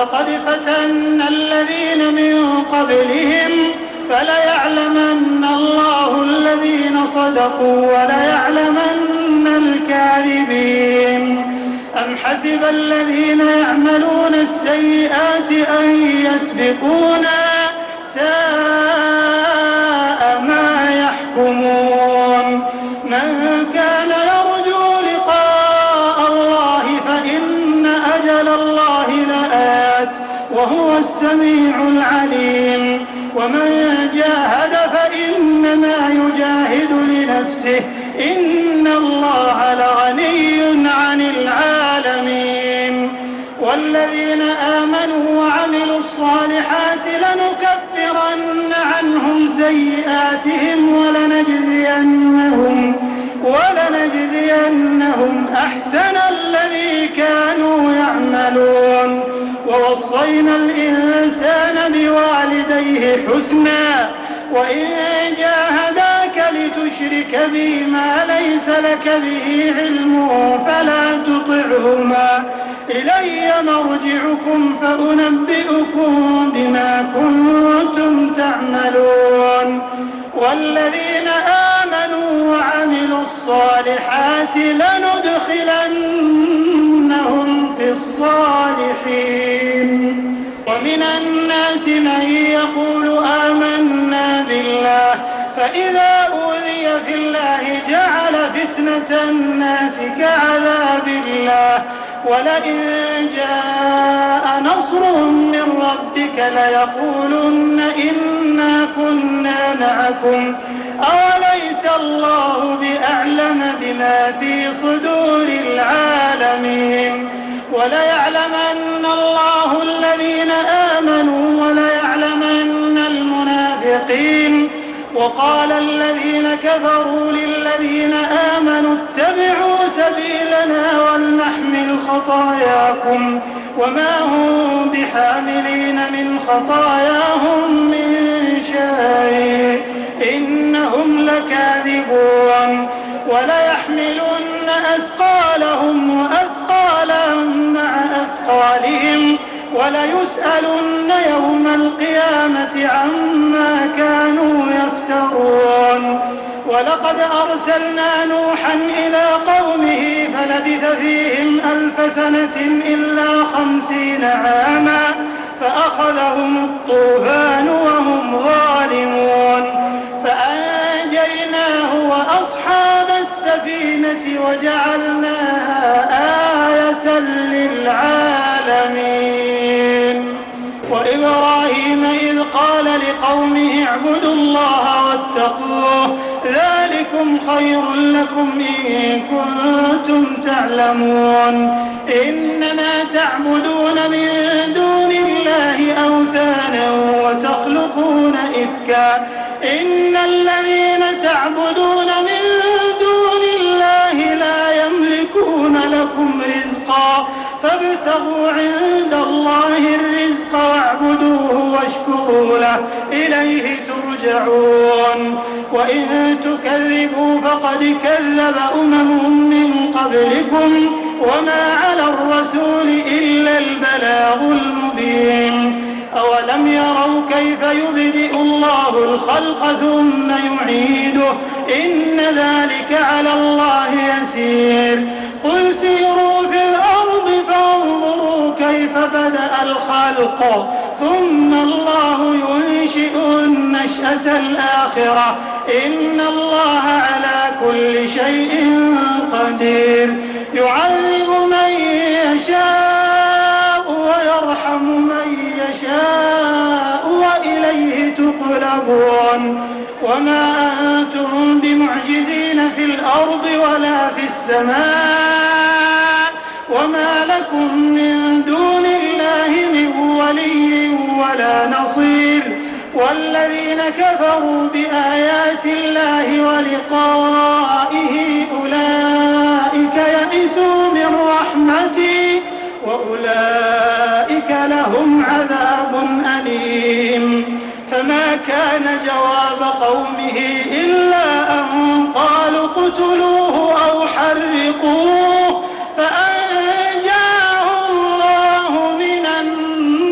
ولقد فتنا الذين من قبلهم فليعلمن الله الذين صدقوا وليعلمن الكاذبين. أم حسب الذين يعملون السيئات أن يسبقونا ساء ما يحكمون. من كان يرجو لقاء الله فإن أجل الله لآت وهو السميع العليم. ومن جاهد فإنما يجاهد لنفسه إن الله لغني عن العالمين. والذين آمنوا وعملوا الصالحات لنكفرن عنهم سيئاتهم ولنجزينهم أحسن الذي كانوا يعملون. ووصينا الإنسان بوالديه حسنا وإن جاهداك لتشرك بي ما ليس لك به علم فلا تطعهما إلي مرجعكم فأنبئكم بما كنتم تعملون. والذين آمنوا وعملوا الصالحات لندخلنهم في الصالحين. ومن الناس من يقول آمنا بالله فإذا أوذي في الله جعل فتنة الناس كعذاب الله ولئن جاء نصر من ربك ليقولن إنا كنا معكم أوليس الله بأعلم بما في صدور العالمين. وليعلمن الله الذين آمنوا وليعلمن المنافقين. وقال الذين كفروا للذين آمنوا اتبعوا سبيلنا ولنحمل خطاياكم وما هم بحاملين من خطاياهم من شيء إنهم لكاذبون. وليحملن أثقالهم وأثقالا مع أثقالهم وليسألن يوم القيامة عما كانوا يفترون. ولقد أرسلنا نوحا إلى قومه فلبث فيهم 1000 سنة إلا 50 عاما فأخذهم الطوفان وهم ظالمون فأنجيناه وأصحاب السفينة وجعلناها آية للعالمين. وإبراهيم إذ قال لقومه اعبدوا الله واتقوه ذلكم خير لكم إن كنتم تعلمون. إنما تعبدون من دون الله أوثانا وتخلقون إفكا إن الذين تعبدون من دون الله لا يملكون لكم رزقا فابتغوا عند الله الرزق واعبدوه واشكروا له إليه ترجعون. وإن تكذبوا فقد كذب أمم من قبلكم وما على الرسول إلا البلاغ المبين. أولم يروا كيف يبدئ الله الخلق ثم يعيده إن ذلك على الله يسير. قل سيروا في الأرض فانظروا كيف بدأ الخلق ثم الله ينشئ النشأة الآخرة إن الله على كل شيء قدير. يعذب من يشاء ويرحم من يشاء وإليه تقلبون. وما أنتم بمعجزين في الأرض ولا في السماء وما لكم من دون الله من ولي ولا نصير. والذين كفروا بآيات الله ولقائه أولئك يئسوا من رحمتي وأولئك لهم عذاب أليم. فما كان جواب قومه إلا أن قالوا اقتلوه أو حرقوه فأنجاه الله من النار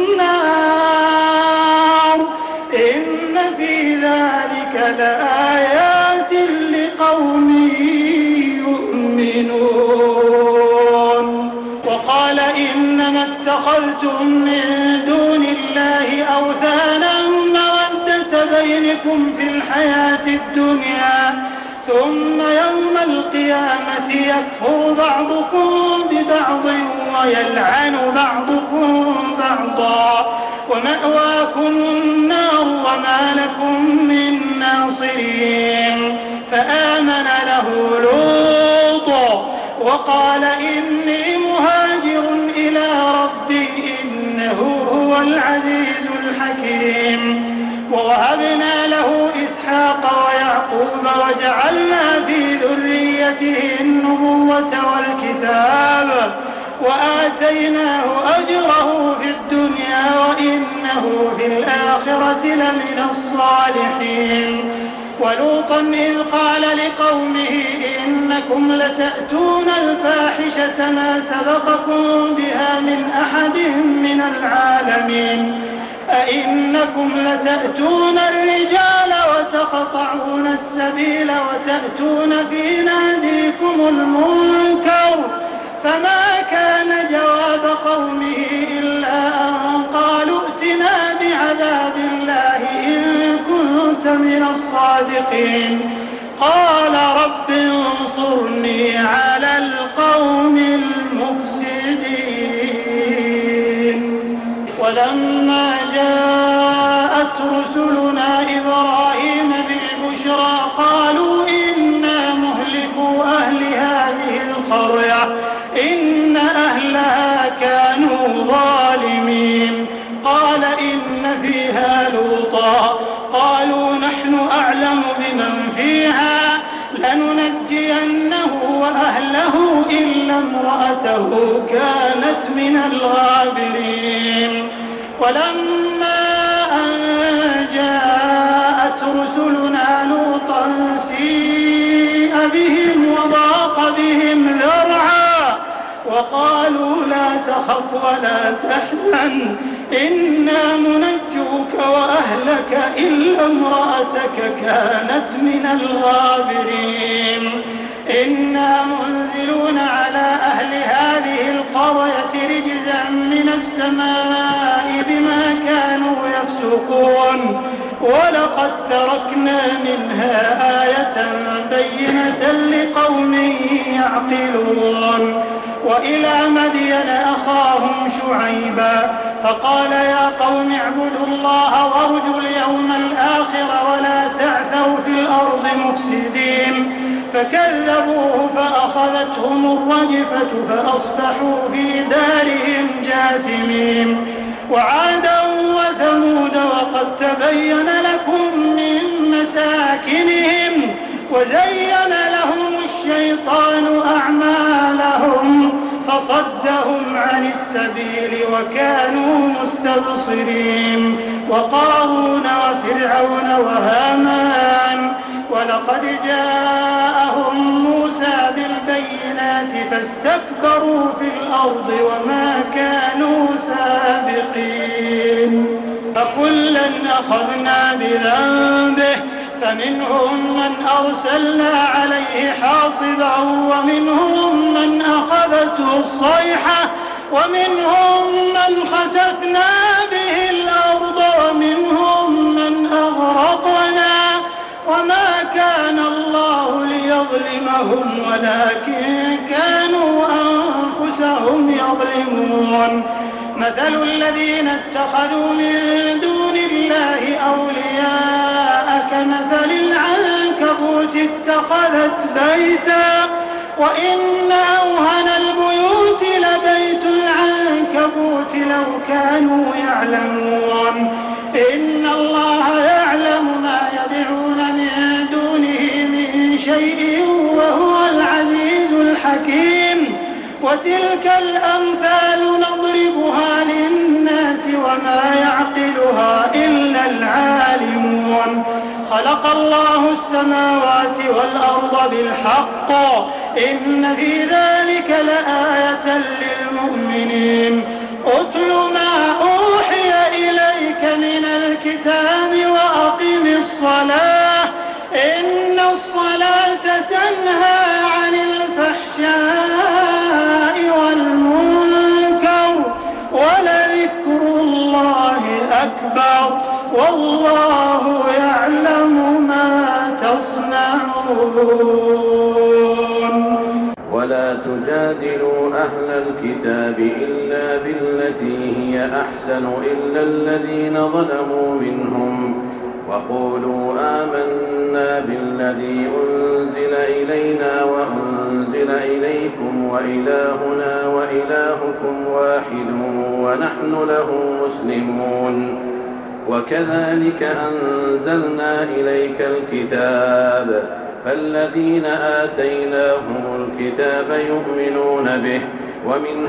اتخذتم من دون الله أوثانا مودة بينكم في الحياة الدنيا ثم يوم القيامة يكفر بعضكم ببعض ويلعن بعضكم بعضا ومأواكم النار وما لكم من ناصرين. فآمن له لوط وقال إني مهاجر إلى ربي إنه هو العزيز الحكيم. ووهبنا له إسحاق ويعقوب وجعلنا في ذريته النبوة والكتاب وآتيناه أجره في الدنيا وإنه في الآخرة لمن الصالحين. ولوطا إذ قال لقومه إنكم لتأتون الفاحشة ما سبقكم بها من أحد من العالمين أئنكم لتأتون الرجال وتقطعون السبيل وتأتون في ناديكم المنكر. فما كان جواب قومه إلا أن قالوا ائتنا بعذاب الله إن كنت من الصادقين. قال رب انصرني على القوم المفسدين. ولما جاءت رسلنا إبراهيم بالبشرى قالوا إنا مهلكو أهل هذه القرية إن أهلها كانوا ظالمين. قال إن فيها لوطا قالوا نحن أعلم بمن فيها لننجينه وأهله إلا امرأته كانت من الغابرين. ولما أن جاءت رسلنا لوطا سيء بهم وضاق بهم ذرعا وقالوا لا تخف ولا تحزن إنا منجوك وأهلك إلا امرأتك كانت من الغابرين. إنا منزلون على أهل هذه القرية رجزا من السماء بما كانوا يفسقون ولقد تركنا منها آية بينة لقوم يعقلون. وإلى مدين أخاهم شعيبا فقال يا قوم اعبدوا الله وارجوا اليوم الآخر ولا تعثوا في الأرض مفسدين. فكذبوه فأخذتهم الرجفة فأصبحوا في دارهم جاثمين. وعادا وثمود وقد تبين لكم من مساكنهم وزين لهم الشيطان أعمالهم فصدهم عن السبيل وكانوا مستبصرين. وقارون وفرعون وهامان ولقد جاءهم موسى بالبينات فاستكبروا في الأرض وما كانوا سابقين. فكلا أخذنا بذنبه فمنهم من أرسلنا عليه حاصبا ومنهم من أخذته الصيحة ومنهم من خسفنا به الأرض ومنهم من أغرقنا وما كان الله ليظلمهم ولكن كانوا أنفسهم يظلمون. مثل الذين اتخذوا من دون الله أولياء كمثل العنكبوت اتخذت بيتا وإن أوهن البيوت لبيت العنكبوت لو كانوا يعلمون. إن الله يعلم ما يدعون من دونه من شيء وهو العزيز الحكيم. وتلك الأمثال نضربها للناس وما يعقلها إلا العالمون. خلق الله السماوات والأرض بالحق إن في ذلك لآية للمؤمنين. أتل ما أوحي إليك من الكتاب وأقم الصلاة إن الصلاة تنهى عن الفحشاء والمنكر والله يعلم ما تصنعون. ولا تجادلوا أهل الكتاب إلا بالتي هي أحسن إلا الذين ظلموا منهم وقولوا آمنا بالذي أنزل إلينا وأنزل إليكم وإلهنا وإلهكم واحد ونحن له مسلمون. وكذلك أنزلنا إليك الكتاب فالذين آتيناهم الكتاب يؤمنون به ومن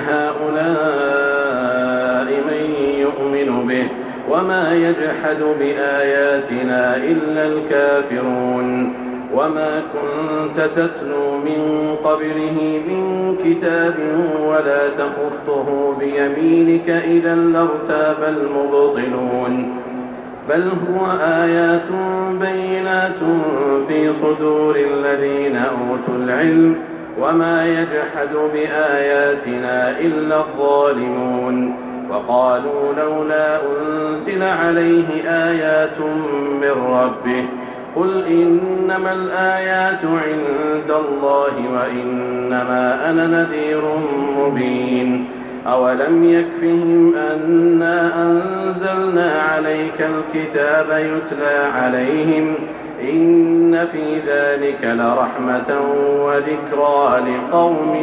هؤلاء من يؤمن به وما يجحد بآياتنا إلا الكافرون. وما كنت تتلو من قبله من كتاب ولا تخطه بيمينك إذا لارتاب المبطلون. بل هو آيات بينات في صدور الذين أوتوا العلم وما يجحد بآياتنا إلا الظالمون. وقالوا لولا أنزل عليه آيات من ربه قل إنما الآيات عند الله وإنما أنا نذير مبين. أولم يكفهم أنا أنزلنا عليك الكتاب يتلى عليهم إن في ذلك لرحمة وذكرى لقوم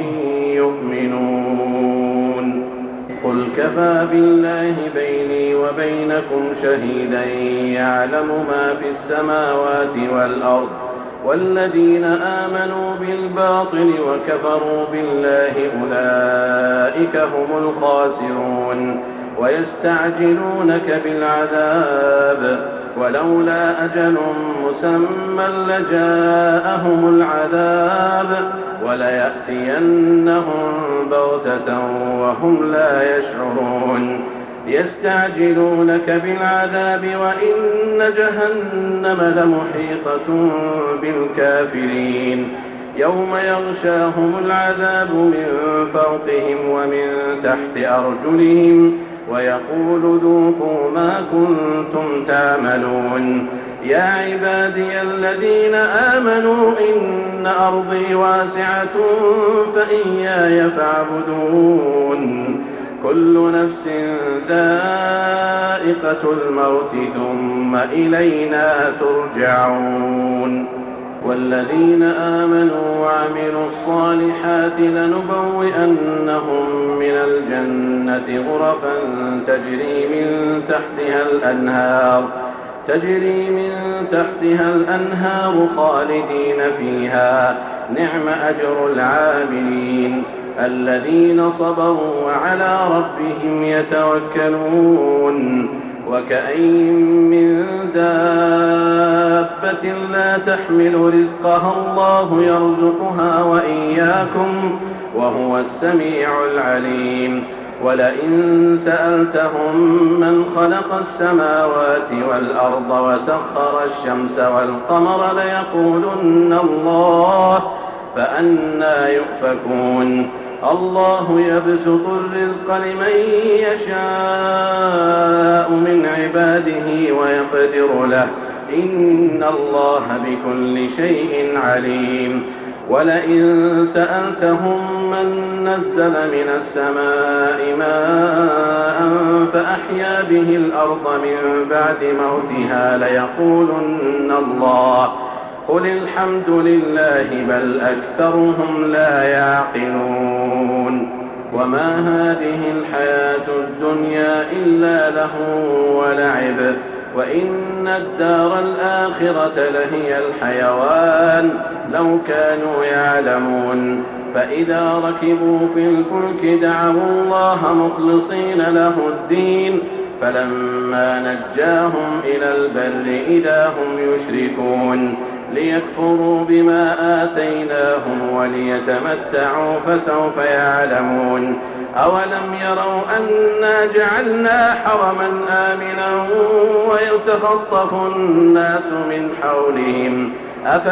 يؤمنون. قل كفى بالله بيني وبينكم شهيدا يعلم ما في السماوات والأرض والذين آمنوا بالباطل وكفروا بالله أولئك هم الخاسرون. ويستعجلونك بالعذاب ولولا أجل مسمى لجاءهم العذاب وليأتينهم بغتة وهم لا يشعرون. يستعجلونك بالعذاب وإن جهنم لمحيطة بالكافرين. يوم يغشاهم العذاب من فوقهم ومن تحت أرجلهم ويقول ذوقوا ما كنتم تعملون. يا عبادي الذين آمنوا إن أرضي واسعة فإياي فاعبدون. كل نفس ذائقة الموت ثم إلينا ترجعون. والذين آمنوا وعملوا الصالحات لنبوئنهم من الجنة غرفا تجري من تحتها الأنهار خالدين فيها نعم أجر العاملين الذين صبروا وعلى ربهم يتوكلون. وكأين من دابة لا تحمل رزقها الله يرزقها وإياكم وهو السميع العليم. ولئن سألتهم من خلق السماوات والأرض وسخر الشمس والقمر ليقولن الله فأنى يؤفكون. الله يبسط الرزق لمن يشاء من عباده ويقدر له إن الله بكل شيء عليم. ولئن سألتهم من نزل من السماء ماء فأحيا به الأرض من بعد موتها ليقولن الله قل الحمد لله بل أكثرهم لا يعقلون. وما هذه الحياة الدنيا إلا لهو ولعب وإن الدار الآخرة لهي الحيوان لو كانوا يعلمون. فإذا ركبوا في الفلك دعوا الله مخلصين له الدين فلما نجاهم إلى البر إذا هم يشركون. ليكفروا بما آتيناهم وليتمتعوا فسوف يعلمون. أولم يروا أنا جعلنا حرما آمنا ويتخطف الناس من حولهم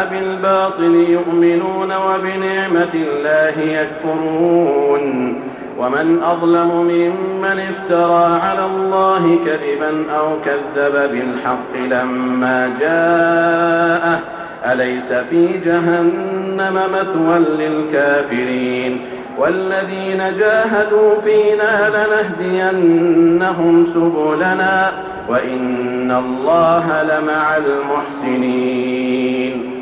أفبالباطل يؤمنون وبنعمة الله يكفرون. ومن أظلم ممن افترى على الله كذبا أو كذب بالحق لما جاءه أليس في جهنم مثوى للكافرين والذين جاهدوا فينا لنهدينهم سبلنا وإن الله لمع المحسنين